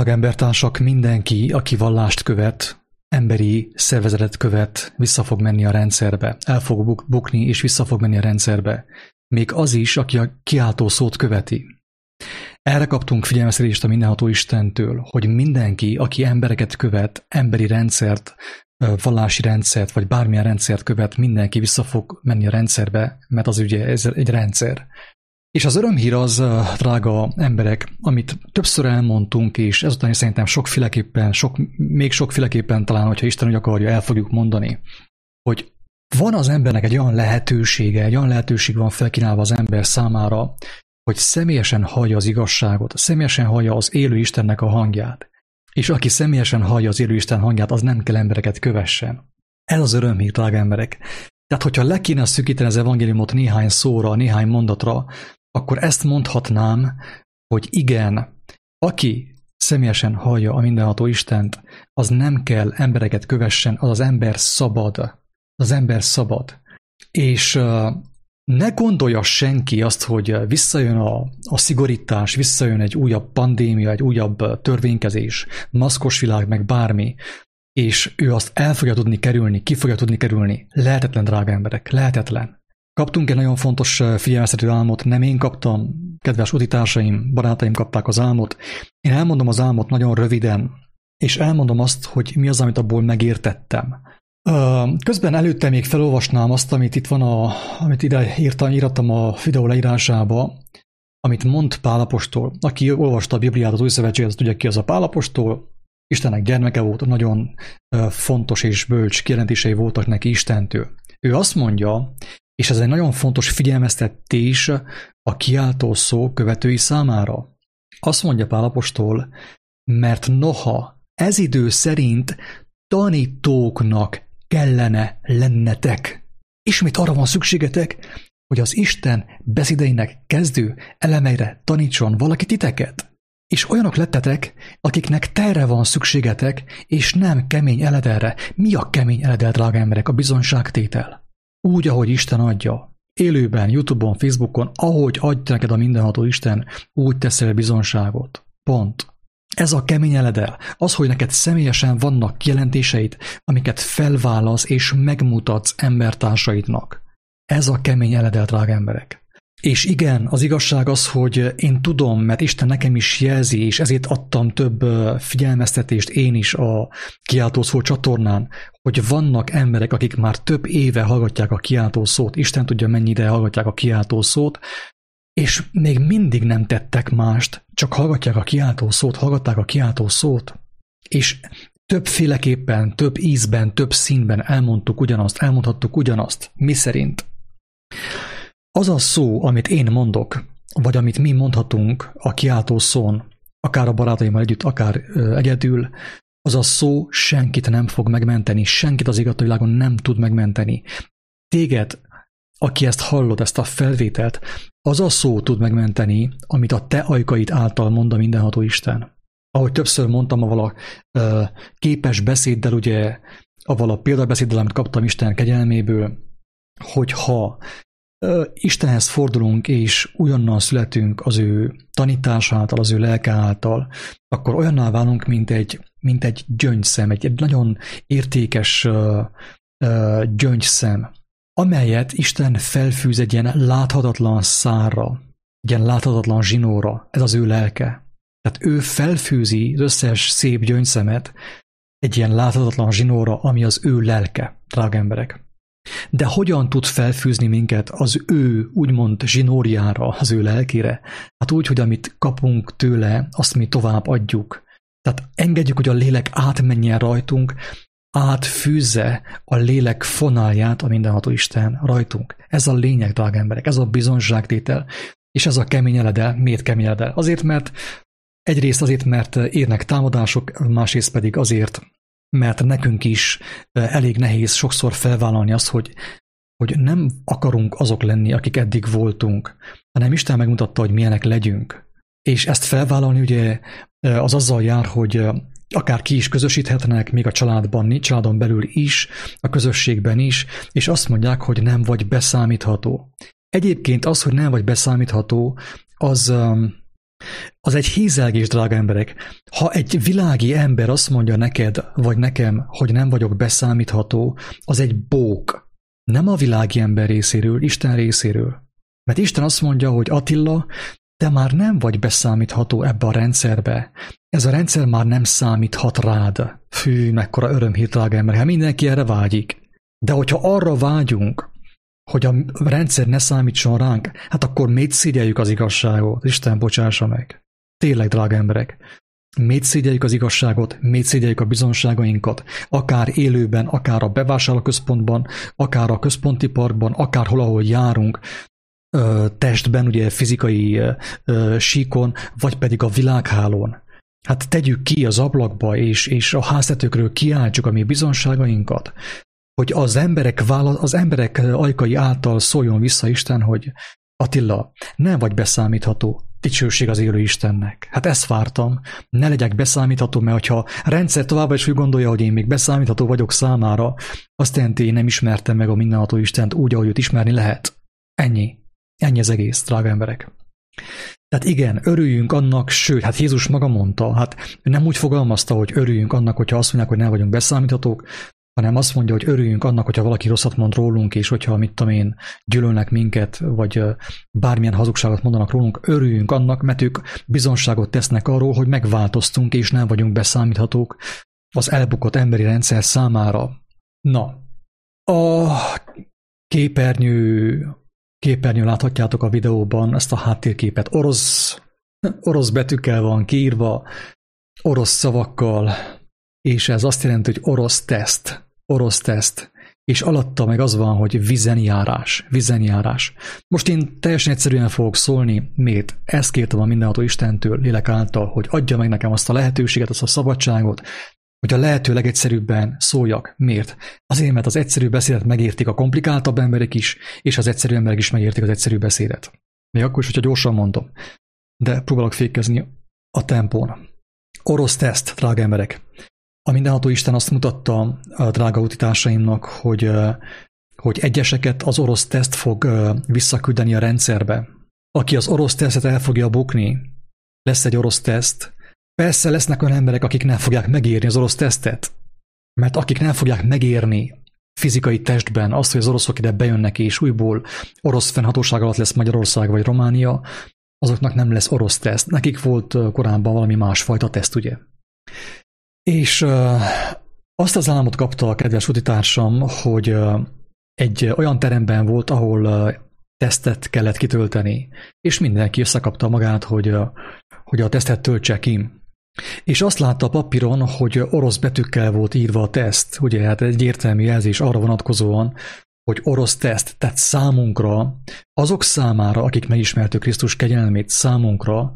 Drága embertársak, mindenki, aki vallást követ, emberi szervezetet követ, vissza fog menni a rendszerbe. El fog bukni, és vissza fog menni a rendszerbe. Még az is, aki a kiáltó szót követi. Erre kaptunk figyelmeztetést a mindenható Istentől, hogy mindenki, aki embereket követ, emberi rendszert, vallási rendszert, vagy bármilyen rendszert követ, mindenki vissza fog menni a rendszerbe, mert az ugye ez egy rendszer. És az örömhír az, drága emberek, amit többször elmondtunk, és ezután is szerintem még sokféleképpen talán, hogyha Isten úgy akarja, el fogjuk mondani, hogy van az embernek egy olyan lehetőség van felkínálva az ember számára, hogy személyesen hallja az igazságot, személyesen hallja az élő Istennek a hangját. És aki személyesen hallja az élő Isten hangját, az nem kell embereket kövessen. Ez az örömhír, drága emberek. Tehát, hogyha le kéne szűkíteni az evangéliumot néhány szóra, néhány mondatra, akkor ezt mondhatnám, hogy igen, aki személyesen hallja a mindenható Istent, az nem kell embereket kövessen, az ember szabad. Az ember szabad. És ne gondolja senki azt, hogy visszajön a szigorítás, visszajön egy újabb pandémia, egy újabb törvénykezés, maszkos világ, meg bármi, és ő azt el fogja tudni kerülni, ki fogja tudni kerülni. Lehetetlen, drága emberek, lehetetlen. Kaptunk egy nagyon fontos figyelmeztető álmot, nem én kaptam, kedves utitársaim, barátaim kapták az álmot. Én elmondom az álmot nagyon röviden, és elmondom azt, hogy mi az, amit abból megértettem. Közben előtte még felolvasnám azt, amit itt van, amit ide írtam a videó leírásába, amit mond Pál apostol. Aki olvasta a Bibliát, az Új Szövetséget, az tudja ki az a Pál apostol. Istennek gyermeke volt, nagyon fontos és bölcs kijelentései voltak neki Istentől. Ő azt mondja, és ez egy nagyon fontos figyelmeztetés a kiáltó szó követői számára. Azt mondja Pál apostol, mert noha ez idő szerint tanítóknak kellene lennetek. Ismét arra van szükségetek, hogy az Isten beszédeinek kezdő elemeire tanítson valaki titeket. És olyanok lettetek, akiknek terre van szükségetek, és nem kemény eledelre. Mi a kemény eledel, drága emberek? A bizonyságtétel. Úgy, ahogy Isten adja. Élőben, YouTube-on, Facebookon, ahogy adja neked a mindenható Isten, úgy teszel bizonyságot. Pont. Ez a kemény eledel. Az, hogy neked személyesen vannak kijelentéseid, amiket felválasz és megmutatsz embertársaidnak. Ez a kemény eledel, drága emberek. És igen, az igazság az, hogy én tudom, mert Isten nekem is jelzi, és ezért adtam több figyelmeztetést én is a Kiáltó Szó csatornán, hogy vannak emberek, akik már több éve hallgatják a Kiáltó Szót, Isten tudja, mennyi ideje hallgatják a Kiáltó Szót, és még mindig nem tettek mást, csak hallgatták a Kiáltó Szót, és többféleképpen, több ízben, több színben elmondhattuk ugyanazt, mi szerint. Az a szó, amit én mondok, vagy amit mi mondhatunk a kiáltó szón, akár a barátaimmal együtt, akár egyedül, az a szó senkit nem fog megmenteni, senkit az világon nem tud megmenteni. Téged, aki ezt hallod, ezt a felvételt, az a szó tud megmenteni, amit a te ajkaid által mond a mindenható Isten. Ahogy többször mondtam, avval a képes beszéddel, ugye, avval a példabeszéddel, amit kaptam Isten kegyelméből, hogyha Istenhez fordulunk, és újonnan születünk az ő tanításától, az ő lelke által, akkor olyanná válunk, mint egy gyöngyszem, egy nagyon értékes gyöngyszem, amelyet Isten felfűz egy ilyen láthatatlan szárra, egy ilyen láthatatlan zsinóra, ez az ő lelke. Tehát ő felfűzi az összes szép gyöngyszemet egy ilyen láthatatlan zsinóra, ami az ő lelke, drága emberek. De hogyan tud felfűzni minket az ő úgymond zsinórjára, az ő lelkére? Hát úgy, hogy amit kapunk tőle, azt mi tovább adjuk. Tehát engedjük, hogy a lélek átmenjen rajtunk, átfűzze a lélek fonálját a mindenható Isten rajtunk. Ez a lényeg, drága emberek, ez a bizonyságtétel, és ez a kemény eledel. Miért kemény eledel? Egyrészt azért, mert érnek támadások, másrészt pedig azért, mert nekünk is elég nehéz sokszor felvállalni azt, hogy nem akarunk azok lenni, akik eddig voltunk, hanem Isten megmutatta, hogy milyenek legyünk. És ezt felvállalni ugye az azzal jár, hogy akár ki is közösíthetnek, még a családon belül is, a közösségben is, és azt mondják, hogy nem vagy beszámítható. Egyébként az, hogy nem vagy beszámítható, az Az egy hízelgés, drága emberek. Ha egy világi ember azt mondja neked, vagy nekem, hogy nem vagyok beszámítható, az egy bók. Nem a világi ember részéről, Isten részéről. Mert Isten azt mondja, hogy Attila, te már nem vagy beszámítható ebbe a rendszerbe. Ez a rendszer már nem számíthat rád. Fű, mekkora örömhír, drága ember. Hát mindenki erre vágyik. De hogyha arra vágyunk, hogy a rendszer ne számítson ránk, hát akkor miért szégyeljük az igazságot? Isten bocsássa meg. Tényleg, drága emberek. Miért szégyeljük az igazságot, miért szégyeljük a bizonságainkat, akár élőben, akár a bevásárlóközpontban, akár a központi parkban, akárhol, ahol járunk, testben, ugye fizikai síkon, vagy pedig a világhálón. Hát tegyük ki az ablakba, és a háztetőkről kiáltsuk a mi bizonságainkat, hogy az emberek ajkai által szóljon vissza Isten, hogy Attila, nem vagy beszámítható, dicsőség az élő Istennek. Hát ezt vártam, ne legyek beszámítható, mert ha a rendszer továbbra is úgy gondolja, hogy én még beszámítható vagyok számára, azt jelenti, én nem ismertem meg a mindenható Istent úgy, ahogy őt ismerni lehet. Ennyi. Ennyi az egész, drága emberek. Tehát igen, örüljünk annak, sőt, hát Jézus maga mondta, hát nem úgy fogalmazta, hogy örüljünk annak, hogyha azt mondják, hogy nem vagyunk beszámíthatók, hanem azt mondja, hogy örüljünk annak, hogyha valaki rosszat mond rólunk, és hogyha, mit tudom én, gyűlölnek minket, vagy bármilyen hazugságot mondanak rólunk, örüljünk annak, mert ők bizonságot tesznek arról, hogy megváltoztunk, és nem vagyunk beszámíthatók az elbukott emberi rendszer számára. Na, a képernyőn láthatjátok a videóban ezt a háttérképet. Orosz betűkkel van kiírva, orosz szavakkal, és ez azt jelenti, hogy orosz teszt, és alatta meg az van, hogy vizenjárás. Most én teljesen egyszerűen fogok szólni, miért? Ezt kértem a mindenható Istentől, lélek által, hogy adja meg nekem azt a lehetőséget, azt a szabadságot, hogy a lehető legegyszerűbben szóljak. Miért? Azért, mert az egyszerű beszédet megértik a komplikáltabb emberek is, és az egyszerű emberek is megértik az egyszerű beszédet. Még akkor is, hogyha gyorsan mondom. De próbálok fékezni a tempón. Orosz teszt, drága emberek. A mindenható Isten azt mutatta a drága utitársaimnak, hogy egyeseket az orosz teszt fog visszaküldeni a rendszerbe. Aki az orosz tesztet el fogja bukni, lesz egy orosz teszt. Persze lesznek olyan emberek, akik nem fogják megérni az orosz tesztet, mert akik nem fogják megérni fizikai testben azt, hogy az oroszok ide bejönnek és újból orosz fennhatóság alatt lesz Magyarország vagy Románia, azoknak nem lesz orosz teszt. Nekik volt korábban valami másfajta teszt, ugye? És azt az álmot kapta a kedves utitársam, hogy egy olyan teremben volt, ahol tesztet kellett kitölteni, és mindenki összekapta magát, hogy a tesztet töltse ki. És azt látta a papíron, hogy orosz betűkkel volt írva a teszt, ugye hát egy értelmű jelzés arra vonatkozóan, hogy orosz teszt, tehát számunkra, azok számára, akik megismertük Krisztus kegyelmét, számunkra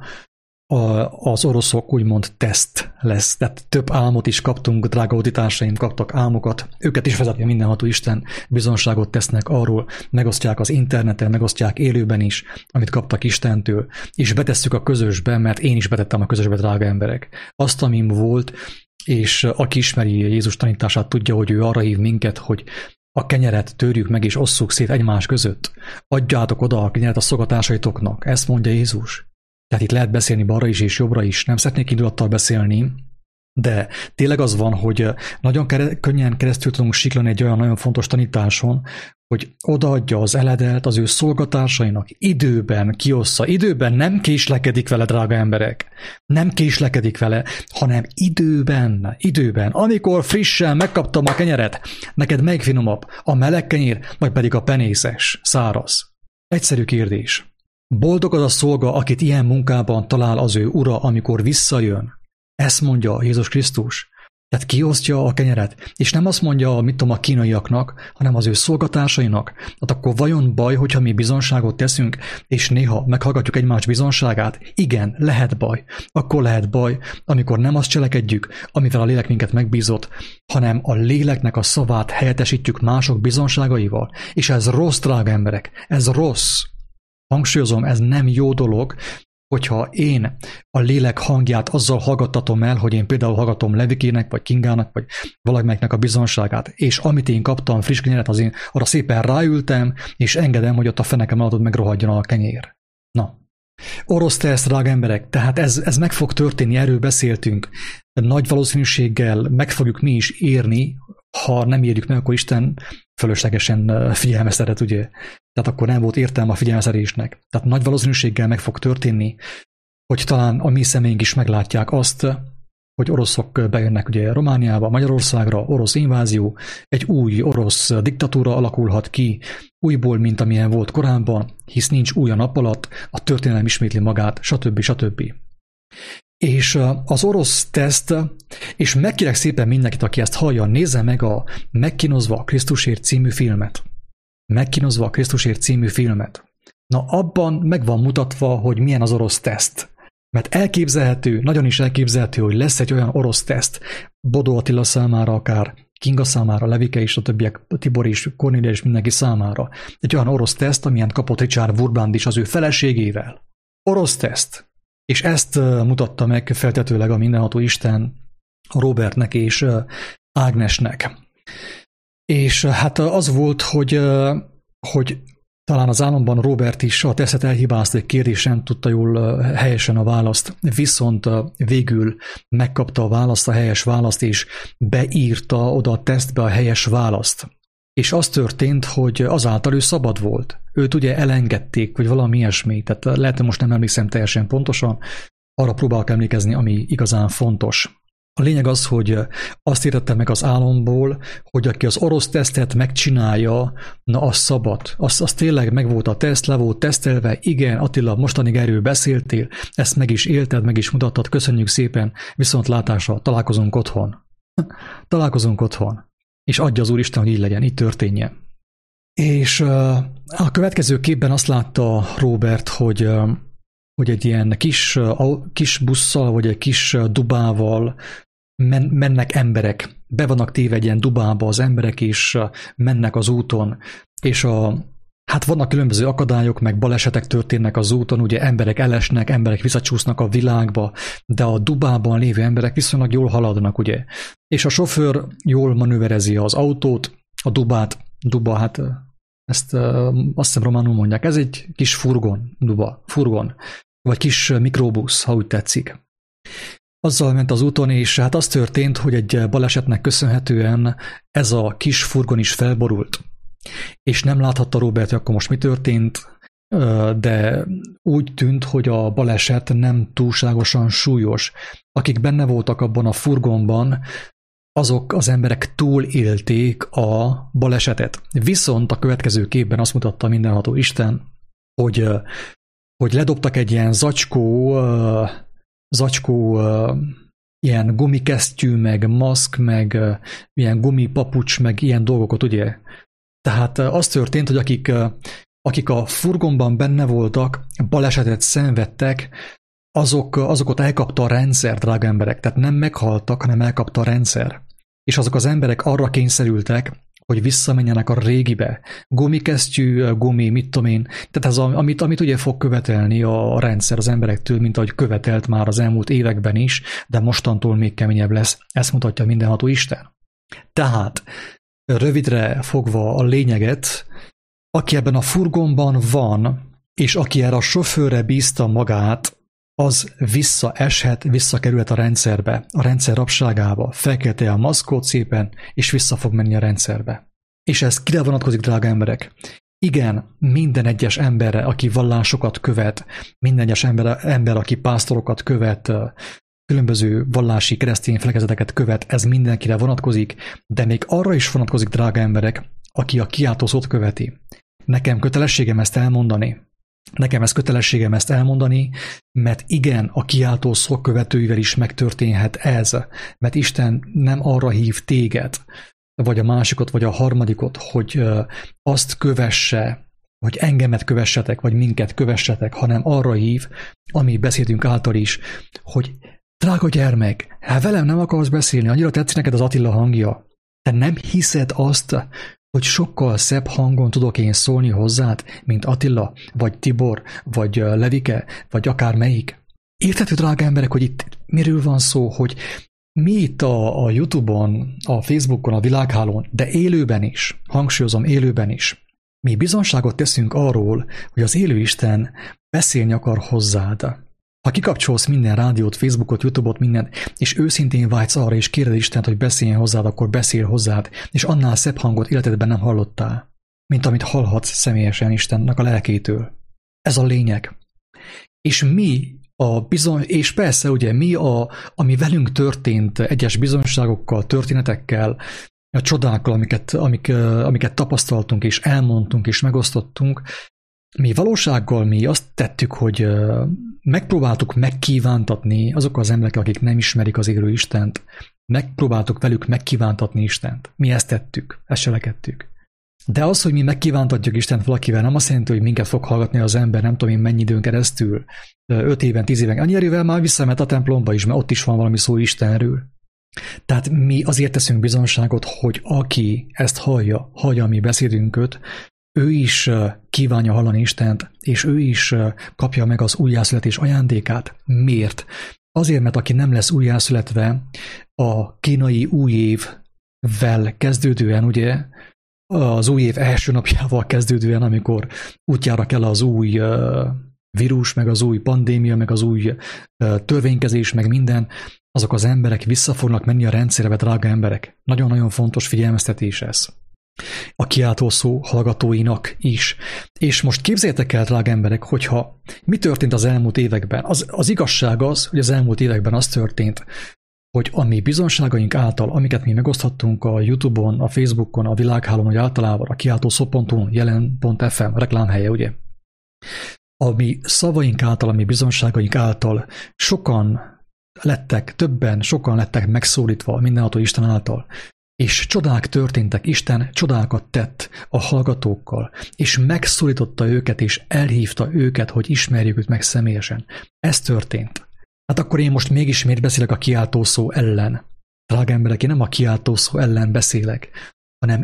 az oroszok úgymond teszt lesz. Tehát több álmot is kaptunk, drága auditársaim kaptak álmokat, őket is vezeti a mindenható Isten, bizonságot tesznek arról, megosztják az interneten, megosztják élőben is, amit kaptak Istentől, és betesszük a közösbe, mert én is betettem a közösbe, drága emberek. Azt, amim volt, és aki ismeri Jézus tanítását, tudja, hogy ő arra hív minket, hogy a kenyeret törjük meg és osszuk szét egymás között. Adjátok oda a kenyeret a szolgatásaitoknak. Ezt mondja Jézus. Tehát itt lehet beszélni balra is és jobbra is. Nem szeretnék indulattal beszélni, de tényleg az van, hogy nagyon könnyen keresztül tudunk siklani egy olyan nagyon fontos tanításon, hogy odaadja az eledelt az ő szolgatársainak, időben kiossza. Időben nem késlekedik vele, drága emberek. Nem késlekedik vele, hanem időben. Amikor frissen megkaptam a kenyeret, neked melyik finomabb? A meleg kenyér, vagy pedig a penészes, száraz? Egyszerű kérdés. Boldog az a szolga, akit ilyen munkában talál az ő ura, amikor visszajön. Ezt mondja Jézus Krisztus. Tehát kiosztja a kenyeret, és nem azt mondja, mit tudom, a kínaiaknak, hanem az ő szolgatársainak. Tehát akkor vajon baj, hogyha mi bizonságot teszünk, és néha meghallgatjuk egymás bizonságát? Igen, lehet baj. Akkor lehet baj, amikor nem azt cselekedjük, amivel a lélek minket megbízott, hanem a léleknek a szavát helyettesítjük mások bizonságaival. És ez rossz, drága emberek, ez rossz. Hangsúlyozom, ez nem jó dolog, hogyha én a lélek hangját azzal hallgattatom el, hogy én például hallgatom Levikének, vagy Kingának, vagy valamelyiknek a bizonságát, és amit én kaptam friss kenyeret, az én arra szépen ráültem, és engedem, hogy ott a fenekem alatt megrohadjon a kenyér. Na, Orosz teszt, drága emberek, tehát ez meg fog történni, erről beszéltünk. Nagy valószínűséggel meg fogjuk mi is érni, ha nem érjük meg, akkor Isten fölöslegesen figyelmeztetett, ugye? Tehát akkor nem volt értelme a figyelmeztetésnek. Tehát nagy valószínűséggel meg fog történni, hogy talán a mi személyünk is meglátják azt, hogy oroszok bejönnek ugye Romániába, Magyarországra, orosz invázió, egy új orosz diktatúra alakulhat ki, újból, mint amilyen volt korábban, hisz nincs új a nap alatt, a történelem ismétli magát, stb. Stb. És az orosz teszt, és megkérek szépen mindenkit, aki ezt hallja, nézze meg a Megkínozva a Krisztusért című filmet. Megkínozva a Krisztusért című filmet. Na, abban meg van mutatva, hogy milyen az orosz teszt. Mert elképzelhető, nagyon is elképzelhető, hogy lesz egy olyan orosz teszt, Bodó Attila számára, akár Kinga számára, Levike és a többiek, Tibor és Kornélia és mindenki számára. Egy olyan orosz teszt, amilyen kapott Richard Wurmbrand is az ő feleségével. Orosz teszt. És ezt mutatta meg feltetőleg a mindenható Isten Robertnek és Ágnesnek. És hát az volt, hogy talán az álomban Robert is a tesztet elhibázta, egy kérdés nem tudta jól helyesen a választ, viszont végül megkapta a választ, a helyes választ, és beírta oda a tesztbe a helyes választ. És az történt, hogy azáltal ő szabad volt. Őt ugye elengedték, vagy valami ilyesmi, tehát lehet, hogy most nem emlékszem teljesen pontosan, arra próbálok emlékezni, ami igazán fontos. A lényeg az, hogy azt értette meg az álomból, hogy aki az orosz tesztet megcsinálja, na az szabad. Az tényleg meg volt a teszt, le volt tesztelve, igen, Attila, mostanig erről beszéltél, ezt meg is élted, meg is mutattad, köszönjük szépen, viszontlátásra, találkozunk otthon. Találkozunk otthon. És adja az Úristen, hogy így legyen, így történjen. És a következő képben azt látta Robert, hogy egy ilyen kis busszal, vagy egy kis dubával mennek emberek. Be vannak téve egy ilyen dubába az emberek, és mennek az úton. És hát vannak különböző akadályok, meg balesetek történnek az úton, ugye emberek elesnek, emberek visszacsúsznak a világba, de a dubában lévő emberek viszonylag jól haladnak, ugye. És a sofőr jól manőverezi az autót, a duba, hát ezt azt hiszem románul mondják, ez egy kis furgon, vagy kis mikrobusz, ha úgy tetszik. Azzal ment az úton, és hát az történt, hogy egy balesetnek köszönhetően ez a kis furgon is felborult. És nem láthatta Robert, hogy akkor most mi történt, de úgy tűnt, hogy a baleset nem túlságosan súlyos. Akik benne voltak abban a furgonban, azok az emberek túlélték a balesetet. Viszont a következő képben azt mutatta mindenható Isten, hogy ledobtak egy ilyen zacskó ilyen gumikesztyű, meg maszk, meg ilyen gumipapucs, meg ilyen dolgokat, ugye? Tehát az történt, hogy akik a furgonban benne voltak, balesetet szenvedtek, azokat elkapta a rendszer, drága emberek. Tehát nem meghaltak, hanem elkapta a rendszer. És azok az emberek arra kényszerültek, hogy visszamenjenek a régibe. Gumikesztyű, mit tudom én. Tehát ez amit ugye fog követelni a rendszer az emberektől, mint ahogy követelt már az elmúlt években is, de mostantól még keményebb lesz. Ezt mutatja mindenható Isten. Tehát rövidre fogva a lényeget, aki ebben a furgonban van, és aki erre a sofőrre bízta magát, az visszakerülhet a rendszerbe, a rendszer rabságába, felkelti a maszkot szépen, és vissza fog menni a rendszerbe. És ez kire vonatkozik, drága emberek? Igen, minden egyes emberre, aki vallásokat követ, minden egyes ember, aki pásztorokat követ, különböző vallási keresztény felekezeteket követ, ez mindenkire vonatkozik, de még arra is vonatkozik, drága emberek, aki a kiáltó szót követi. Nekem kötelességem ezt elmondani. Mert igen, a kiáltó szó követőivel is megtörténhet ez, mert Isten nem arra hív téged, vagy a másikot, vagy a harmadikot, hogy azt kövesse, hogy engemet kövessetek, vagy minket kövessetek, hanem arra hív, ami beszédünk által is, hogy drága gyermek, hát velem nem akarsz beszélni, annyira tetszik neked az Attila hangja. Te nem hiszed azt, hogy sokkal szebb hangon tudok én szólni hozzád, mint Attila, vagy Tibor, vagy Levike, vagy akár melyik. Érthető, drága emberek, hogy itt miről van szó, hogy mi itt a YouTube-on, a Facebookon, a világhálón, de élőben is, hangsúlyozom, élőben is, Mi bizonságot teszünk arról, hogy az élő Isten beszélni akar hozzád. Ha kikapcsolsz minden rádiót, Facebookot, YouTube-ot, mindent, és őszintén vágysz arra, és kéred Istent, hogy beszéljen hozzád, akkor beszél hozzád, és annál szebb hangot életedben nem hallottál, mint amit hallhatsz személyesen Istennek a lelkétől. Ez a lényeg. És és persze ugye ami velünk történt egyes bizonyságokkal, történetekkel, a csodákkal, amiket tapasztaltunk, és elmondtunk, és megosztottunk, mi valósággal mi azt tettük, hogy megpróbáltuk megkívántatni azok az emberek, akik nem ismerik az élő Istent, megpróbáltuk velük megkívántatni Istent. Mi ezt tettük, ezt cselekedtük. De az, hogy mi megkívántatjuk Istent valakivel, nem azt jelenti, hogy minket fog hallgatni az ember, nem tudom én mennyi időn keresztül, 5 éven, 10 éven. Annyi erővel már visszamehet a templomba is, mert ott is van valami szó Istenről. Tehát mi azért teszünk bizonságot, hogy aki ezt hallja a mi beszédünket, ő is kívánja hallani Istent, és ő is kapja meg az újjászületés ajándékát. Miért? Azért, mert aki nem lesz újjászületve, a kínai új évvel kezdődően, ugye, az új év első napjával kezdődően, amikor útjára kell az új vírus, meg az új pandémia, meg az új törvénykezés, meg minden, azok az emberek vissza fognak menni a rendszerbe, drága emberek. Nagyon-nagyon fontos figyelmeztetés ez. A kiáltó szó hallgatóinak is. És most képzeljétek el, drága emberek, hogyha mi történt az elmúlt években. Az igazság az, hogy az elmúlt években az történt, hogy a mi bizonságaink által, amiket mi megoszthattunk a YouTube-on, a Facebookon, a világhálón, vagy általában a kiáltószó.hu, jelen.fm, reklámhelye, ugye? A mi szavaink által, a mi bizonságaink által sokan lettek megszólítva a mindenható Isten által, és csodák történtek, Isten csodákat tett a hallgatókkal, és megszólította őket, és elhívta őket, hogy ismerjük őt meg személyesen. Ez történt. Hát akkor én most mégis miért beszélek a kiáltószó ellen? Drága emberek, én nem a kiáltószó ellen beszélek, hanem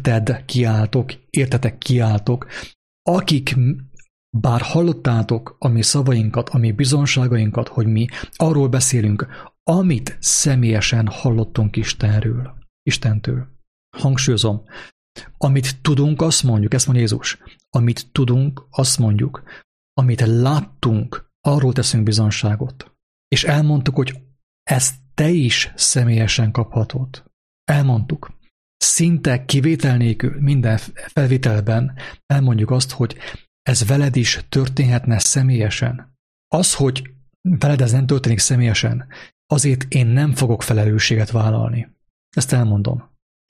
értetek kiáltok, akik bár hallottátok a mi szavainkat, a mi bizonságainkat, hogy mi arról beszélünk, amit személyesen hallottunk Istentől. Hangsúlyozom, amit tudunk, azt mondjuk, ezt mondja Jézus, amit tudunk, azt mondjuk, amit láttunk, arról teszünk bizonságot. És elmondtuk, hogy ezt te is személyesen kaphatod. Elmondtuk. Szinte kivétel nélkül minden felvételben elmondjuk azt, hogy ez veled is történhetne személyesen. Az, hogy veled ez nem történik személyesen, azért én nem fogok felelősséget vállalni. Ezt elmondom.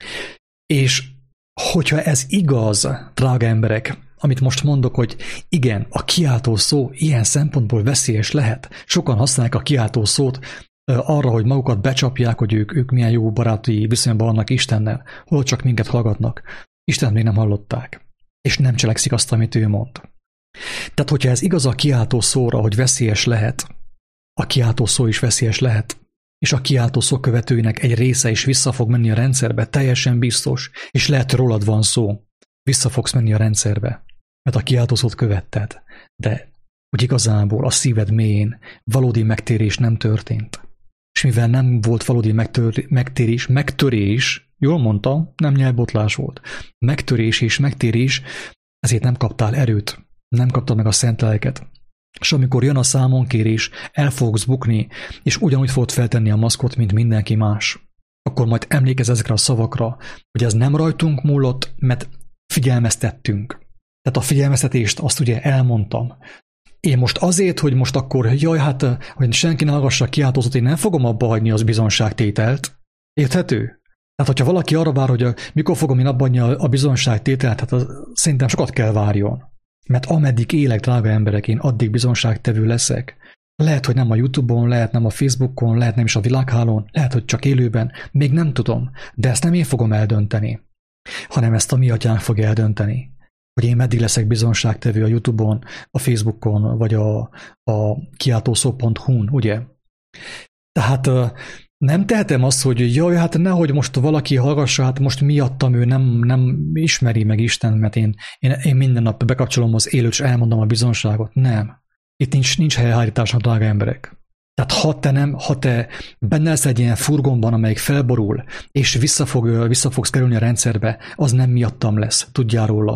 És hogyha ez igaz, drága emberek, amit most mondok, hogy igen, a kiáltó szó ilyen szempontból veszélyes lehet. Sokan használják a kiáltó szót arra, hogy magukat becsapják, hogy ők milyen jó baráti viszonyban vannak Istennel, hol csak minket hallgatnak. Istent még nem hallották, és nem cselekszik azt, amit ő mond. Tehát, hogyha ez igaz a kiáltó szóra, hogy veszélyes lehet, a kiáltó szó is veszélyes lehet, és a kiáltó szó követőinek egy része is vissza fog menni a rendszerbe, teljesen biztos, és lehet, hogy rólad van szó, vissza fogsz menni a rendszerbe, mert a kiáltó szót követted, de hogy igazából a szíved mélyén valódi megtérés nem történt. És mivel nem volt valódi megtörés, jól mondtam, nem nyelvbotlás volt, megtérés, ezért nem kaptál erőt, nem kaptad meg a szent lelket. És amikor jön a számonkérés, el fogsz bukni, és ugyanúgy fogod feltenni a maszkot, mint mindenki más. Akkor majd emlékezz ezekre a szavakra, hogy ez nem rajtunk múlott, mert figyelmeztettünk. Tehát a figyelmeztetést azt ugye elmondtam. Én most azért, hogy most akkor, hogy senki ne hallgassa kiáltózót, én nem fogom abba hagyni az bizonságtételt. Érthető? Tehát, hogyha valaki arra vár, hogy mikor fogom én abba hagyni a bizonságtételt, hát szerintem sokat kell várjon. Mert ameddig élek, drága emberek, én addig bizonságtevő leszek. Lehet, hogy nem a YouTube-on, lehet nem a Facebookon, lehet nem is a világhálón, lehet, hogy csak élőben, még nem tudom, de ezt nem én fogom eldönteni, hanem ezt a mi atyánk fog eldönteni, hogy én meddig leszek bizonságtevő a YouTube-on, a Facebookon, vagy a kiáltószó.hu-n, ugye? Tehát nem tehetem azt, hogy jaj, hát nehogy most valaki hallgassa, hát most miattam ő nem ismeri meg Isten, mert én minden nap bekapcsolom az élőt, és elmondom a bizonságot. Nem. Itt nincs helyreállításnak, drága emberek. Tehát ha te benne lesz egy ilyen furgonban, amelyik felborul, és vissza fogsz kerülni a rendszerbe, az nem miattam lesz, tudjál róla.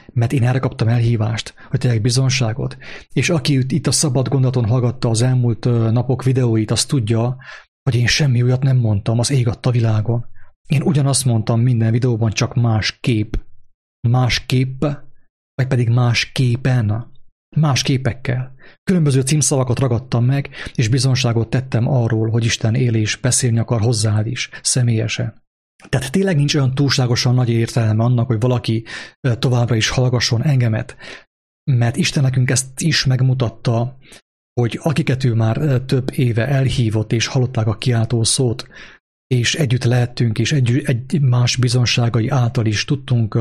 mert én erre kaptam elhívást, hogy tegyek bizonságot. És aki itt a szabad gondolaton hallgatta az elmúlt napok videóit, az tudja, hogy én semmi olyat nem mondtam, az ég adta világon. Én ugyanazt mondtam minden videóban, csak másképp. Másképp, vagy pedig másképpen. Más képekkel. Különböző címszavakat ragadtam meg, és bizonságot tettem arról, hogy Isten él és beszélni akar hozzád is, személyesen. Tehát tényleg nincs olyan túlságosan nagy értelme annak, hogy valaki továbbra is hallgasson engemet, mert Isten nekünk ezt is megmutatta, hogy akiket ő már több éve elhívott, és hallották a kiáltó szót, és együtt lehettünk, és egy más bizonságai által is tudtunk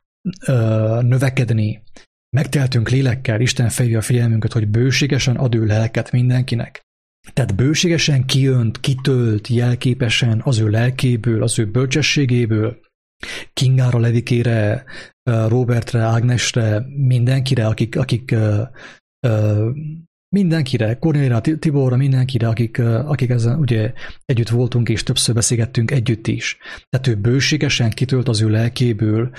növekedni, megteltünk lélekkel, Isten felhívja a figyelmünket, hogy bőségesen ad ő lelket mindenkinek. Tehát bőségesen kiönt, kitölt jelképesen az ő lelkéből, az ő bölcsességéből, Kingára, Levikére, Robertre, Ágnesre, mindenkire, akik mindenkire, Kornélira, Tiborra, mindenkire, akik ezen ugye együtt voltunk, és többször beszélgettünk együtt is. Tehát ő bőségesen kitölt az ő lelkéből,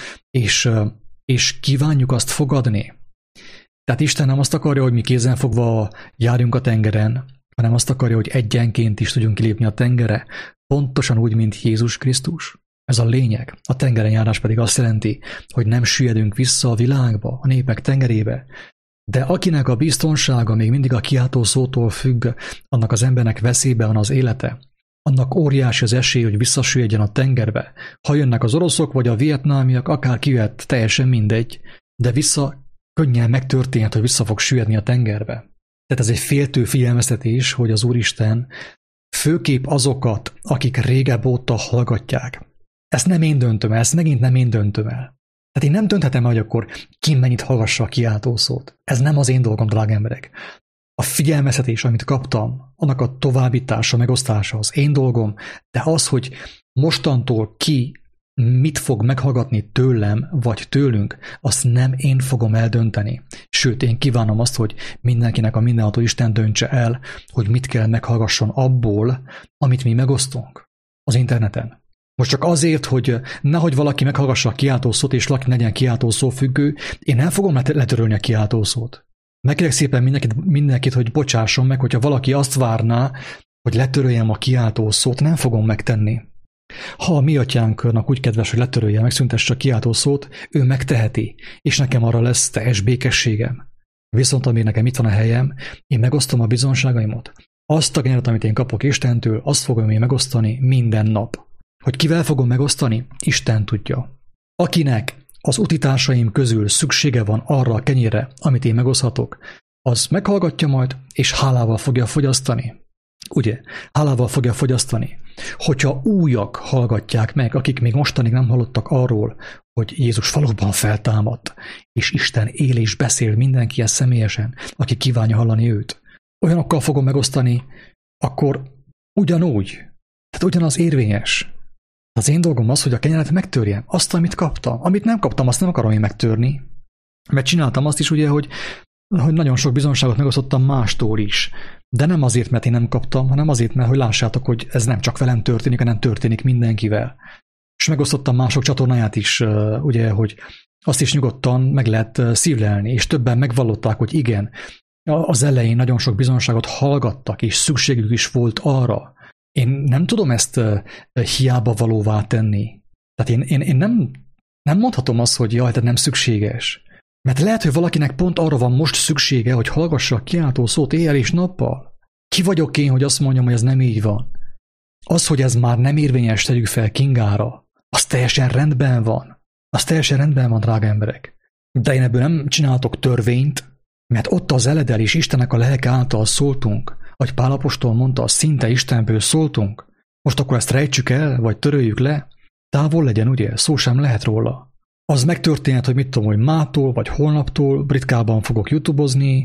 és kívánjuk azt fogadni. Tehát Isten nem azt akarja, hogy mi kézenfogva járjunk a tengeren, hanem azt akarja, hogy egyenként is tudjunk kilépni a tengerre, pontosan úgy, mint Jézus Krisztus. Ez a lényeg. A tengeren járás pedig azt jelenti, hogy nem süllyedünk vissza a világba, a népek tengerébe, de akinek a biztonsága még mindig a kiáltó szótól függ, annak az embernek veszélyben van az élete. Annak óriási az esély, hogy visszasüllyedjen a tengerbe. Ha jönnek az oroszok vagy a vietnámiak, akár kijöhet, teljesen mindegy, de könnyen megtörténhet, hogy vissza fog süllyedni a tengerbe. Tehát ez egy féltő figyelmeztetés, hogy az Úristen főképp azokat, akik régebb óta hallgatják. Ezt nem én döntöm el, ezt megint nem én döntöm el. Tehát én nem dönthetem el, hogy akkor ki mennyit hallgassa a kiáltó szót. Ez nem az én dolgom, drága emberek. A figyelmeztetés, amit kaptam, annak a továbbítása, megosztása az én dolgom, de az, hogy mostantól ki mit fog meghallgatni tőlem, vagy tőlünk, azt nem én fogom eldönteni. Sőt, én kívánom azt, hogy mindenkinek a mindenható Isten döntse el, hogy mit kell meghallgasson abból, amit mi megosztunk az interneten. Most csak azért, hogy nehogy valaki meghallgassa a kiáltószót, és valaki legyen kiáltószó függő, én nem fogom letörölni a kiáltószót. Megkérek szépen mindenkit, hogy bocsásson meg, hogyha valaki azt várná, hogy letöröljem a kiáltószót, nem fogom megtenni. Ha a mi atyánknak úgy kedves, hogy letörölje, megszüntesse a kiáltószót, ő megteheti, és nekem arra lesz teljes békességem. Viszont amíg nekem itt van a helyem, én megosztom a bizonságaimat. Azt a kenyeret, amit én kapok Istentől, azt fogom én megosztani minden nap. Hogy kivel fogom megosztani? Isten tudja. Akinek az utitársaim közül szüksége van arra a kenyérre, amit én megoszthatok, az meghallgatja majd, és hálával fogja fogyasztani. Ugye? Hálával fogja fogyasztani. Hogyha újak hallgatják meg, akik még mostanig nem hallottak arról, hogy Jézus valóban feltámadt, és Isten él és beszél mindenkihez személyesen, aki kívánja hallani őt, olyanokkal fogom megosztani, akkor ugyanúgy. Tehát ugyanaz érvényes. Az én dolgom az, hogy a kenyeret megtörjem. Azt, amit kaptam. Amit nem kaptam, azt nem akarom én megtörni. Mert csináltam azt is, ugye, hogy nagyon sok bizonságot megosztottam mástól is. De nem azért, mert én nem kaptam, hanem azért, mert hogy lássátok, hogy ez nem csak velem történik, hanem történik mindenkivel. És megosztottam mások csatornáját is, ugye, hogy azt is nyugodtan meg lehet szívlelni, és többen megvallották, hogy igen, az elején nagyon sok bizonságot hallgattak, és szükségük is volt arra. Én nem tudom ezt hiába valóvá tenni. Tehát én nem mondhatom azt, hogy jaj, tehát nem szükséges. Mert lehet, hogy valakinek pont arra van most szüksége, hogy hallgassa a kiáltó szót éjjel és nappal. Ki vagyok én, hogy azt mondjam, hogy ez nem így van? Az, hogy ez már nem érvényes, tegyük fel Kingára, az teljesen rendben van. Az teljesen rendben van, drága emberek. De én ebből nem csináltok törvényt, mert ott az eledel és Istennek a lelke által szóltunk, ahogy Pál apostol mondta, szinte Istenből szóltunk. Most akkor ezt rejtsük el, vagy töröljük le? Távol legyen, ugye? Szó sem lehet róla. Az megtörténhet, hogy mit tudom, hogy mától, vagy holnaptól ritkában fogok youtubozni,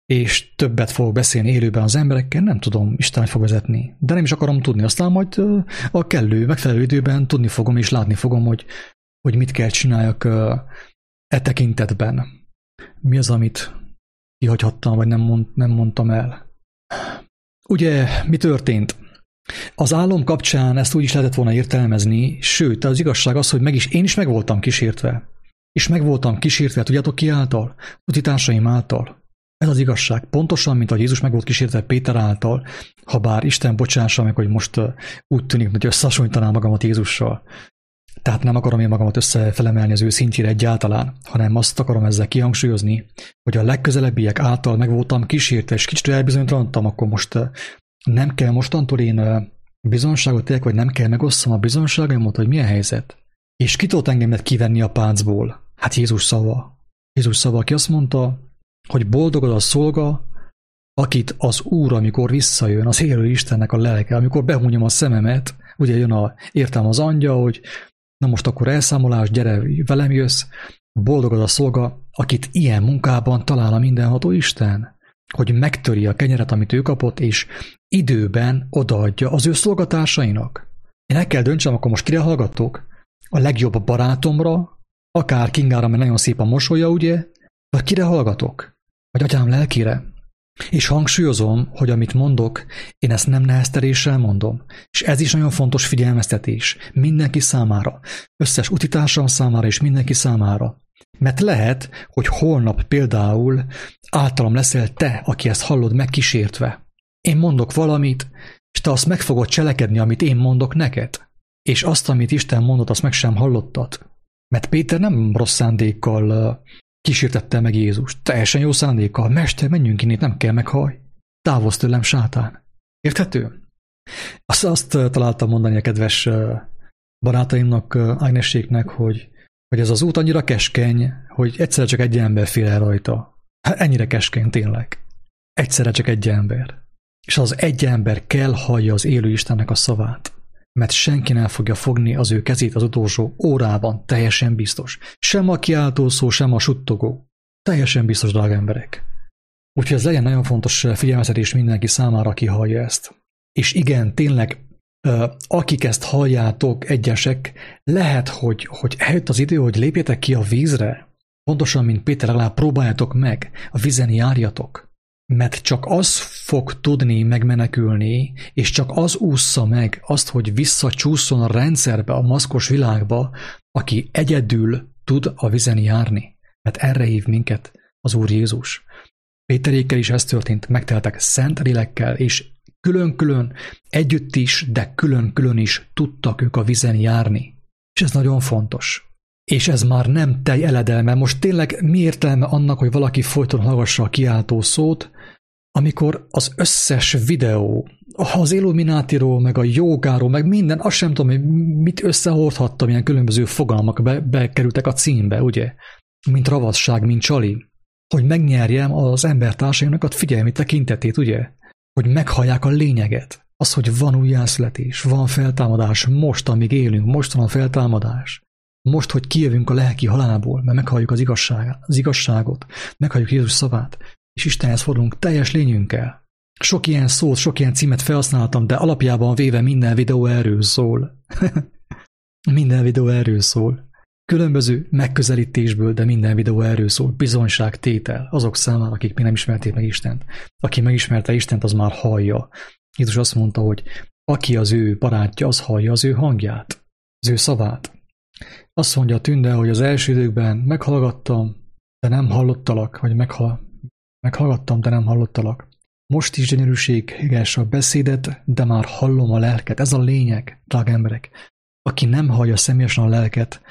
és többet fogok beszélni élőben az emberekkel, nem tudom, Isten fog vezetni. De nem is akarom tudni, aztán majd a megfelelő időben tudni fogom, és látni fogom, hogy mit kell csináljak tekintetben. Mi az, amit kihagyhattam, vagy nem mondtam el. Ugye, mi történt? Az álom kapcsán ezt úgy is lehetett volna értelmezni, sőt, az igazság az, hogy én is meg voltam kísértve. És meg voltam kísértve, tudjátok ki által? Utitársaim által. Ez az igazság. Pontosan, mint ahogy Jézus meg volt kísértve Péter által, ha bár Isten bocsássa meg, hogy most úgy tűnik, hogy összehasonlítanám magamat Jézussal. Tehát nem akarom én magamat összefelemelni az ő szintjére egyáltalán, hanem azt akarom ezzel kihangsúlyozni, hogy a legközelebbiek által meg voltam kísértve, és kicsit elbizonytalanodtam, akkor most nem kell mostantól én bizonságot tegyek, vagy nem kell megosszam a bizonságaimat, hogy milyen helyzet. És ki tudott engemet kivenni a páncból? Hát Jézus szava. Jézus szava, aki azt mondta, hogy boldog az a szolga, akit az Úr, amikor visszajön, az élő Istennek a lelke, amikor behúnyom a szememet, ugye jön értem az angyal, hogy na most akkor elszámolás, gyere, velem jössz, boldog az a szolga, akit ilyen munkában talál a mindenható Isten, hogy megtöri a kenyeret, amit ő kapott, és időben odaadja az ő szolgatársainak. Én el kell döntsem, akkor most kire hallgatok? A legjobb barátomra, akár Kingára, mert nagyon szép a mosolya, ugye? Vagy kire hallgatok? Vagy atyám lelkére? És hangsúlyozom, hogy amit mondok, én ezt nem nehezteléssel mondom. És ez is nagyon fontos figyelmeztetés. Mindenki számára. Összes utitársam számára és mindenki számára. Mert lehet, hogy holnap például általam leszel te, aki ezt hallod megkísértve. Én mondok valamit, és te azt meg fogod cselekedni, amit én mondok neked. És azt, amit Isten mondott, azt meg sem hallottad. Mert Péter nem rossz szándékkal kísértette meg Jézust. Teljesen jó szándékkal. Mester, menjünk innét, nem kell meghallj. Távozz tőlem, sátán. Érthető? Azt találtam mondani a kedves barátaimnak, Ágnesséknek, hogy ez az út annyira keskeny, hogy egyszerre csak egy ember fél el rajta. Ennyire keskeny tényleg. Egyszerre csak egy ember. És az egy ember kell hallja az élő Istennek a szavát. Mert senki nem fogja fogni az ő kezét az utolsó órában, teljesen biztos. Sem a kiáltó szó, sem a suttogó. Teljesen biztos, drága emberek. Úgyhogy ez legyen nagyon fontos figyelmeztetés mindenki számára, aki hallja ezt. És igen, tényleg, akik ezt halljátok, egyesek, lehet, hogy eljött az idő, hogy lépjetek ki a vízre. Pontosan, mint Péter, legalább próbáljátok meg, a vízen járjatok. Mert csak az fog tudni megmenekülni, és csak az ússza meg azt, hogy visszacsúszson a rendszerbe, a maszkos világba, aki egyedül tud a vízen járni. Mert erre hív minket az Úr Jézus. Péterékkel is ez történt, megteltek szent lélekkel, és külön-külön, együtt is, de külön-külön is tudtak ők a vízen járni. És ez nagyon fontos. És ez már nem eledelme. Most tényleg mi értelme annak, hogy valaki folyton hallgassa a kiáltó szót, amikor az összes videó, az Illuminátiról, meg a jogáról, meg minden, azt sem tudom, hogy mit összehordhattam, ilyen különböző fogalmak bekerültek a címbe, ugye? Mint ravasság, mint csali. Hogy megnyerjem az embertársaimnak a figyelmi tekintetét, ugye? Hogy meghallják a lényeget. Az, hogy van újjászületés, van feltámadás, most, amíg élünk, most van a feltámadás. Most, hogy kijövünk a lelki halálból, mert meghalljuk az igazságot, meghalljuk Jézus szavát, és Istenhez fordulunk teljes lényünkkel. Sok ilyen szót, sok ilyen címet felhasználtam, de alapjában véve minden videó erről szól. Minden videó erről szól. Különböző megközelítésből, de minden videó erről szól. Bizonyságtétel azok számára, akik még nem ismerték meg Istent. Aki megismerte Istent, az már hallja. Jézus azt mondta, hogy aki az ő barátja, az hallja az ő hangját, az ő szavát. Azt mondja a Tünde, hogy az első időkben meghallgattam, de nem hallottalak, vagy meghallgattam, de nem hallottalak. Most is gyönyörűséges a beszédet, de már hallom a lelket. Ez a lényeg, drága emberek. Aki nem hallja személyesen a lelket,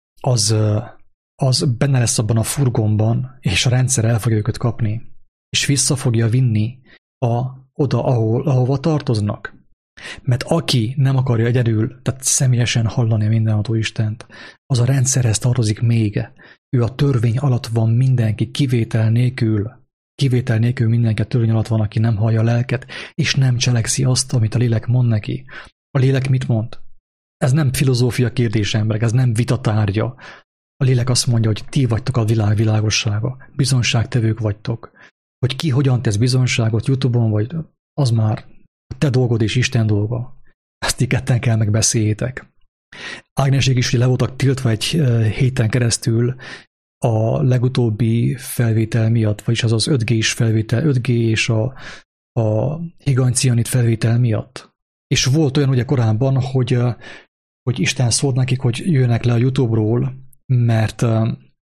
az benne lesz abban a furgonban, és a rendszer el fogja őket kapni, és vissza fogja vinni oda, ahova tartoznak. Mert aki nem akarja egyedül, tehát személyesen hallani a mindenható Istent, az a rendszerhez tartozik még. Ő a törvény alatt van mindenki, kivétel nélkül mindenki a törvény alatt van, aki nem hallja a lelket, és nem cselekszi azt, amit a lélek mond neki. A lélek mit mond? Ez nem filozófia kérdése, emberek, ez nem vitatárgya. A lélek azt mondja, hogy ti vagytok a világ világossága, bizonságtevők vagytok. Hogy ki hogyan tesz bizonságot YouTube-on, vagy az már a te dolgod és Isten dolga. Ezt ti ketten kell megbeszéljétek. Ágnesék is le voltak tiltva egy héten keresztül a legutóbbi felvétel miatt, vagyis az 5G-s felvétel, 5G és a higany-cianid felvétel miatt. És volt olyan ugye korábban, hogy Isten szólt nekik, hogy jöjjenek le a YouTube-ról, mert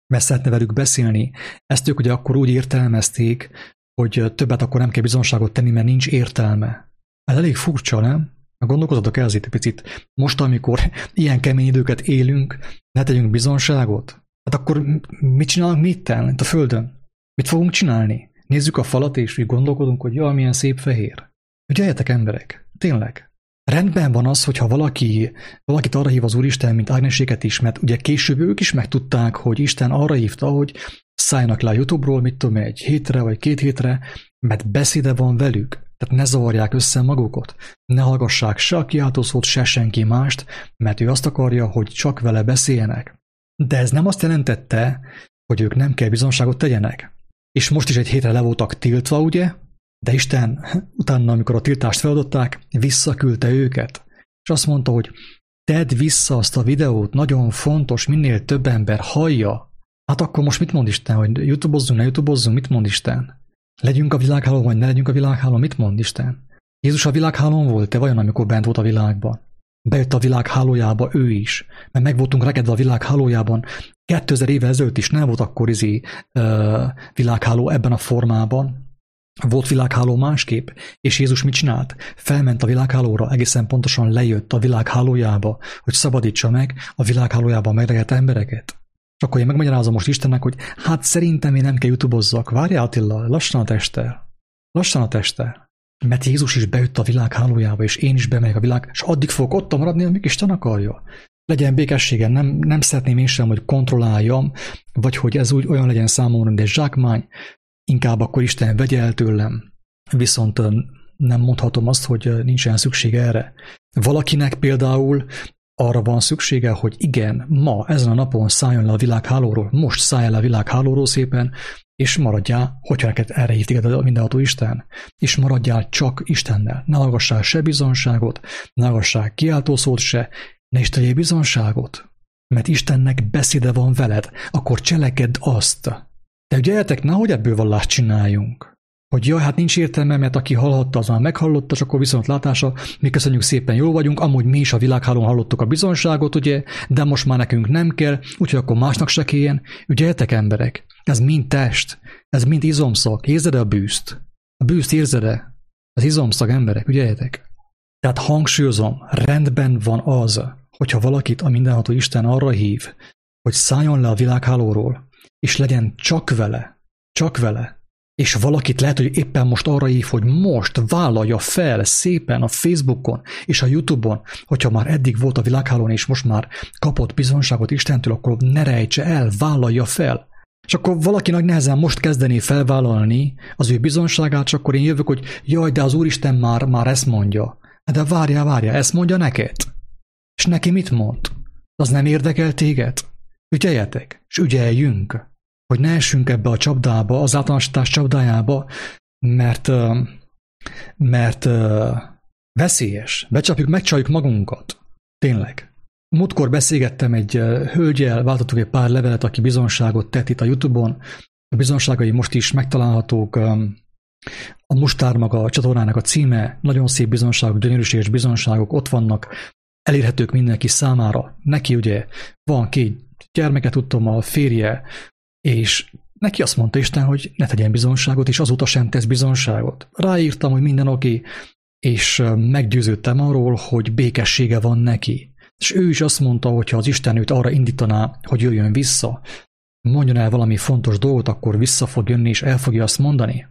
mert szeretne velük beszélni. Ezt ők ugye akkor úgy értelmezték, hogy többet akkor nem kell bizonságot tenni, mert nincs értelme. Ez elég furcsa, nem? Gondolkozzatok el egy picit. Most, amikor ilyen kemény időket élünk, ne tegyünk bizonságot? Hát akkor mit csinálunk mi itten, itt a Földön? Mit fogunk csinálni? Nézzük a falat, és úgy gondolkodunk, hogy jaj, milyen szép fehér. Ügyeljetek, emberek, tényleg. Rendben van az, hogyha valakit arra hív az Úristen, mint Ágneséket is, mert ugye később ők is megtudták, hogy Isten arra hívta, hogy szálljanak le a YouTube-ról, mit tudom, 1 hétre vagy 2 hétre, mert beszéde van velük. Tehát ne zavarják össze magukat. Ne hallgassák se a kiáltószót, se senki mást, mert ő azt akarja, hogy csak vele beszéljenek. De ez nem azt jelentette, hogy ők nem kell bizonságot tegyenek. És most is 1 hétre le voltak tiltva, ugye? De Isten utána, amikor a tiltást feladották, visszaküldte őket. És azt mondta, hogy tedd vissza azt a videót, nagyon fontos, minél több ember hallja. Hát akkor most mit mond Isten, hogy YouTube-ozzunk, ne YouTube-ozzunk, mit mond Isten? Legyünk a világhálón, vagy ne legyünk a világhálón, mit mond Isten? Jézus a világhálón volt-e vajon, amikor bent volt a világban? Bejött a világ hálójába ő is, mert meg voltunk rekedve a világ hálójában. 2000 éve ezelőtt is nem volt akkor világháló ebben a formában. Volt világháló másképp, és Jézus mit csinált? Felment a világhálóra, egészen pontosan lejött a világ hálójába, hogy szabadítsa meg a világ hálójában megrekedt embereket. És akkor én megmagyarázom most Istennek, hogy hát szerintem én nem kell YouTube-ozzak. Várjál, Attila, lassan a testtel. Lassan a testtel. Mert Jézus is bejött a világ hálójába, és én is bemegyek a világ, és addig fogok ott maradni, amíg Isten akarja. Legyen békességem, nem szeretném én sem, hogy kontrolláljam, vagy hogy ez úgy olyan legyen számomra, mint egy zsákmány, inkább akkor Isten vegye el tőlem. Viszont nem mondhatom azt, hogy nincsen szüksége erre. Valakinek például arra van szüksége, hogy igen, ma, ezen a napon szálljon le a világhálóról, most szállj le a világhálóról szépen, és maradjál, hogyha neked erre hív téged a mindenható Isten, és maradjál csak Istennel. Ne hallgassál se bizonságot, ne hallgassál kiáltószót se, ne is tegyél bizonságot, mert Istennek beszéde van veled, akkor cselekedj azt. De ügyeljetek, nehogy ebből vallást csináljunk. Hogy jaj, hát nincs értelme, mert aki hallhatta, az már meghallotta, csak akkor viszontlátása, mi köszönjük szépen, jól vagyunk, amúgy mi is a világhálón hallottuk a bizonságot, ugye, de most már nekünk nem kell, úgyhogy akkor másnak se kelljen. Ügyeljetek, emberek, ez mind test, ez mind izomszag, érzed-e a bűzt? A bűzt érzed-e? Az izomszag, emberek, ügyeljetek. Tehát hangsúlyozom, rendben van az, hogyha valakit a mindenható Isten arra hív, hogy szálljon le a világhálóról, és legyen csak vele, és valakit lehet, hogy éppen most arra hív, hogy most vállalja fel szépen a Facebookon és a YouTube-on, hogyha már eddig volt a világhálón, és most már kapott bizonságot Istentől, akkor ne rejtse el, vállalja fel. És akkor valaki nagy nehezen most kezdené felvállalni az ő bizonságát, és akkor én jövök, hogy jaj, de az Úristen már ezt mondja. De várjál, ezt mondja neked. És neki mit mond? Az nem érdekel téged? Ügyeljetek, és ügyeljünk, hogy ne essünk ebbe a csapdába, az általánosítás csapdájába, mert veszélyes. Megcsaljuk magunkat. Tényleg. Múltkor beszélgettem egy hölgyel, váltottuk egy pár levelet, aki bizonságot tett itt a YouTube-on. A bizonságai most is megtalálhatók. A Mustármaga csatornának a címe, nagyon szép bizonságok, gyönyörűséges bizonságok ott vannak, elérhetők mindenki számára. Neki ugye van 2 gyermeket, tudtam, a férje, és neki azt mondta Isten, hogy ne tegyen bizonságot, és azóta sem tesz bizonságot. Ráírtam, hogy minden oké, és meggyőződtem arról, hogy békessége van neki. És ő is azt mondta, hogy ha az Isten őt arra indítaná, hogy jöjjön vissza, mondjon el valami fontos dolgot, akkor vissza fog jönni, és el fogja azt mondani.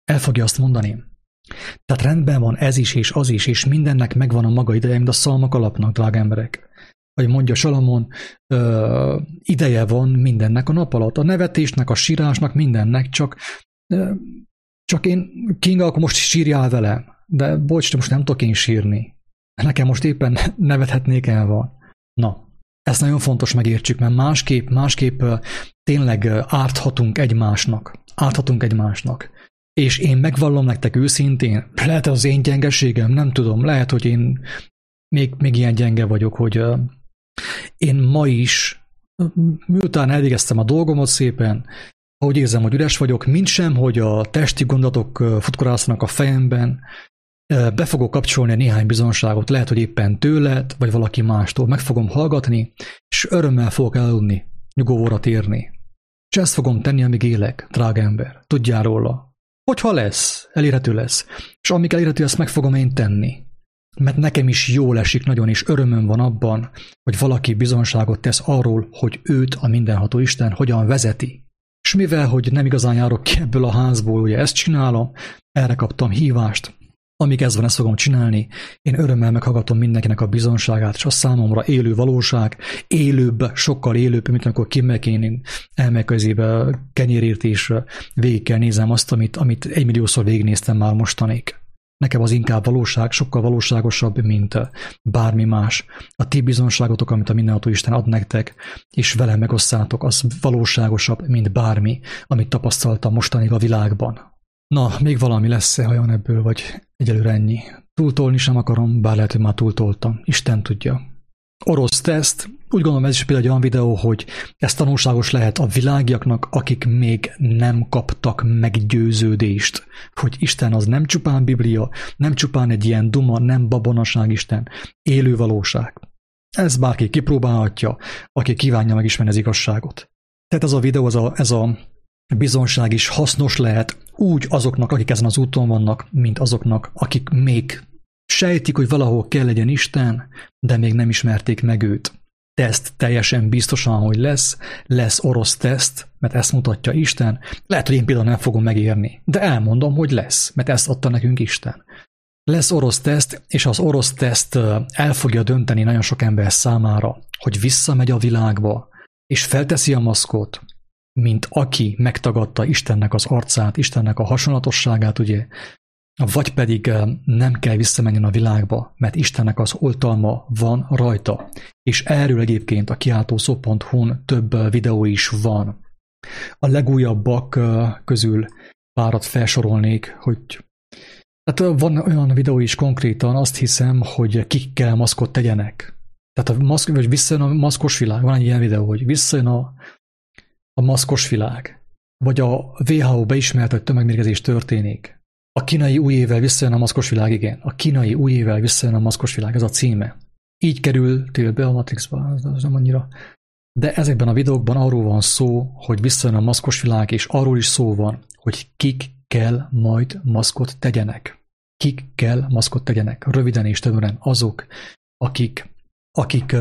Tehát rendben van ez is, és az is, és mindennek megvan a maga ideje, mint a szalmak alapnak, drága emberek. Vagy mondja Salamon, ideje van mindennek a nap alatt. A nevetésnek, a sírásnak, mindennek, csak én, Kinga, akkor most sírjál velem. De bocs, most nem tudok én sírni. Nekem most éppen nevethetnék el van. Na, ezt nagyon fontos megértsük, mert másképp tényleg árthatunk egymásnak. És én megvallom nektek őszintén, lehet az én gyengeségem, nem tudom, lehet, hogy én még ilyen gyenge vagyok, hogy én ma is, miután elvégeztem a dolgomat szépen, ahogy érzem, hogy üres vagyok, mintsem, hogy a testi gondolatok futkorászanak a fejemben, be fogok kapcsolni néhány bizonságot, lehet, hogy éppen tőled, vagy valaki mástól, meg fogom hallgatni, és örömmel fogok elaludni, nyugovóra térni. És ezt fogom tenni, amíg élek, drága ember. Tudjál róla. Hogyha lesz, elérhető lesz. És amíg elérhető, ezt meg fogom én tenni. Mert nekem is jól esik nagyon, és örömöm van abban, hogy valaki bizonságot tesz arról, hogy őt a mindenható Isten hogyan vezeti. És mivel, hogy nem igazán járok ki ebből a házból, ugye ezt csinálom, erre kaptam hívást. Amíg ez van, ezt fogom csinálni. Én örömmel meghallgatom mindenkinek a bizonságát, és a számomra élő valóság, élőbb, sokkal élőbb, mint amikor kimegyek én elmeközébe kenyérért, és végig kell nézem azt, amit 1 milliószor végignéztem már mostanig. Nekem az inkább valóság, sokkal valóságosabb, mint bármi más. A ti bizonságotok, amit a mindenható Isten ad nektek, és velem megosszátok, az valóságosabb, mint bármi, amit tapasztaltam mostanig a világban. Na, még valami lesz-e olyan ebből, vagy egyelőre ennyi? Túltolni sem akarom, bár lehet, hogy már túltoltam. Isten tudja. Orosz teszt. Úgy gondolom, ez is például egy olyan videó, hogy ez tanulságos lehet a világiaknak, akik még nem kaptak meggyőződést, hogy Isten az nem csupán Biblia, nem csupán egy ilyen duma, nem babonaság Isten, élő valóság. Ez bárki kipróbálhatja, aki kívánja megismerni az igazságot. Tehát ez a videó, ez a bizonság is hasznos lehet úgy azoknak, akik ezen az úton vannak, mint azoknak, akik még sejtik, hogy valahol kell legyen Isten, de még nem ismerték meg őt. Teszt teljesen biztosan, hogy lesz orosz teszt, mert ezt mutatja Isten. Lehet, hogy én például nem fogom megérni, de elmondom, hogy lesz, mert ezt adta nekünk Isten. Lesz orosz teszt, és az orosz teszt el fogja dönteni nagyon sok ember számára, hogy visszamegy a világba, és felteszi a maszkot, mint aki megtagadta Istennek az arcát, Istennek a hasonlatosságát, ugye, vagy pedig nem kell visszamenjen a világba, mert Istennek az oltalma van rajta. És erről egyébként a kiáltószó.hu-n több videó is van. A legújabbak közül párat felsorolnék, hogy hát van olyan videó is konkrétan, azt hiszem, hogy kikkel maszkot tegyenek. Tehát vagy visszajön a maszkos világ. Van egy ilyen videó, hogy visszajön a maszkos világ. Vagy a WHO beismerte, hogy tömegmérgezés történik. A kínai új évvel visszajön a maszkos világ, igen. A kínai új évvel visszajön a maszkos világ, ez a címe. Így kerültél be a Matrixba, ez nem annyira. De ezekben a videókban arról van szó, hogy visszajön a maszkos világ, és arról is szó van, hogy kik kell majd maszkot tegyenek. Kik kell maszkot tegyenek. Röviden és tömören azok, akik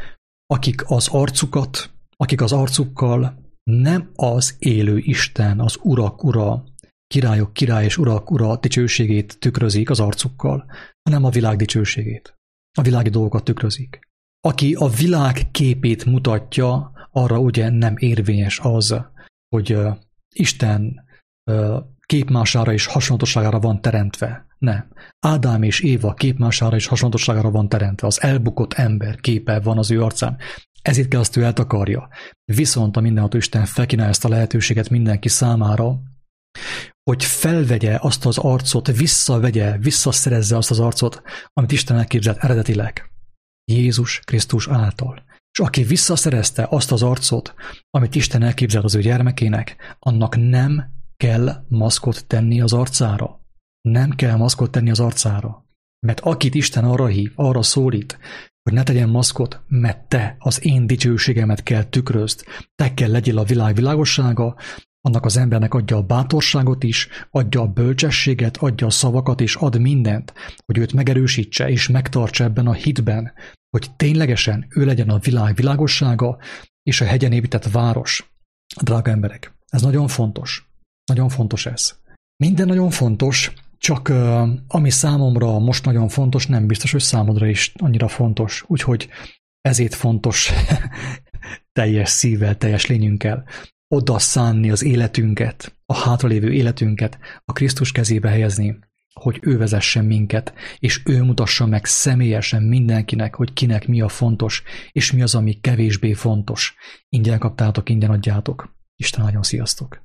az arcukkal nem az élő Isten, az urak ura, királyok király és urak ura dicsőségét tükrözik az arcukkal, hanem a világ dicsőségét. A világi dolgokat tükrözik. Aki a világ képét mutatja, arra ugye nem érvényes az, hogy Isten képmására és hasonlatosságára van teremtve. Nem. Ádám és Éva képmására és hasonlatosságára van teremtve. Az elbukott ember képe van az ő arcán. Ezért kell azt ő eltakarja. Viszont a mindenható Isten felkínálja ezt a lehetőséget mindenki számára, hogy felvegye azt az arcot, visszaszerezze azt az arcot, amit Isten elképzelt eredetileg. Jézus Krisztus által. És aki visszaszerezte azt az arcot, amit Isten elképzelt az ő gyermekének, annak nem kell maszkot tenni az arcára. Nem kell maszkot tenni az arcára. Mert akit Isten arra hív, arra szólít, hogy ne tegyen maszkot, mert te az én dicsőségemet kell tükrözd, te kell legyél a világ világossága, annak az embernek adja a bátorságot is, adja a bölcsességet, adja a szavakat és ad mindent, hogy őt megerősítse és megtartsa ebben a hitben, hogy ténylegesen ő legyen a világ világossága és a hegyen épített város. Drága emberek, ez nagyon fontos. Nagyon fontos ez. Minden nagyon fontos, csak ami számomra most nagyon fontos, nem biztos, hogy számodra is annyira fontos. Úgyhogy ezért fontos teljes szívvel, teljes lényünkkel oda szánni az életünket, a hátralévő életünket, a Krisztus kezébe helyezni, hogy ő vezessen minket, és ő mutassa meg személyesen mindenkinek, hogy kinek mi a fontos, és mi az, ami kevésbé fontos. Ingyen kaptátok, ingyen adjátok. Isten áldjon, sziasztok!